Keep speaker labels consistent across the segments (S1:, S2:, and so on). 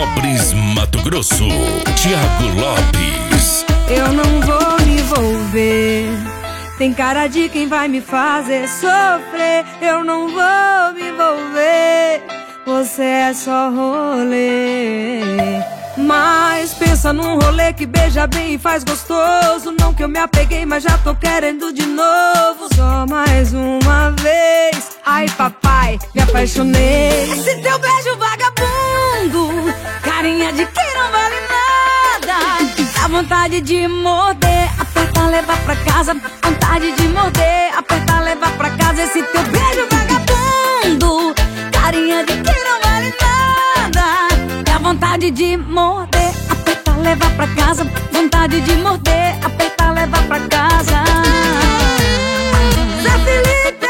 S1: Vianópolis, Mato Grosso, Thiago Lopes.
S2: Eu não vou me envolver, tem cara de quem vai me fazer sofrer. Eu não vou me envolver, você é só rolê. Mas pensa num rolê que beija bem e faz gostoso. Não que eu me apeguei, mas já tô querendo de novo. Só mais uma vez, ai papai, me apaixonei. Esse teu beijo vagabundo, carinha de quem não vale nada. Dá vontade de morder, apertar, levar pra casa. Vontade de morder, apertar, levar pra casa. Esse teu beijo vagabundo, carinha de quem não vale nada. Dá vontade de morder, apertar, levar pra casa. Vontade de morder, apertar, levar pra casa. Zé Felipe!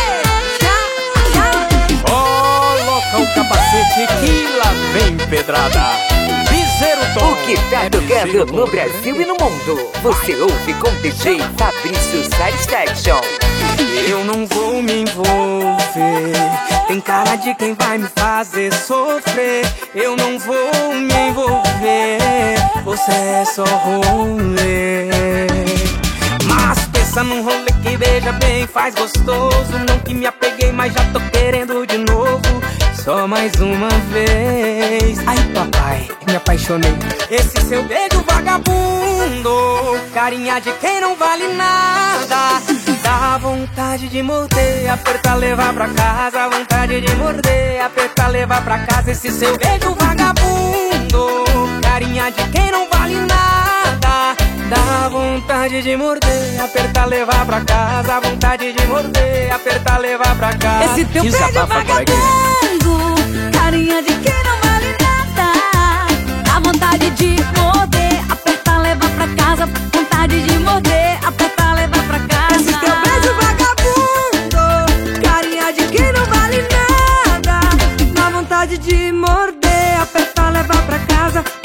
S3: Coloca o capacete que lá vem pedrada.
S4: O que tá tocando no Brasil e no mundo, você ouve com DJ Fabrício Satisfaction.
S5: Eu não vou me envolver, tem cara de quem vai me fazer sofrer. Eu não vou me envolver, você é só rolê. Mas pensa num rolê que beija bem, faz gostoso. Não que me apeguei, mas já tô querendo de novo. Só mais uma vez, ai papai, me apaixonei. Esse seu beijo vagabundo, carinha de quem não vale nada. Dá vontade de morder, apertar, levar pra casa. Vontade de morder, apertar, levar pra casa. Esse seu beijo vagabundo, carinha de quem não vale nada. Dá vontade de morder, apertar, levar pra casa. Vontade de morder, apertar, levar pra casa.
S2: Esse teu beijo vagabundo, carinha de quem não vale nada. Dá vontade de morder, apertar, levar pra casa. Vontade de morder, apertar, levar pra casa. Esse teu beijo vagabundo, carinha de quem não vale nada. Dá vontade de morder, apertar, levar pra casa.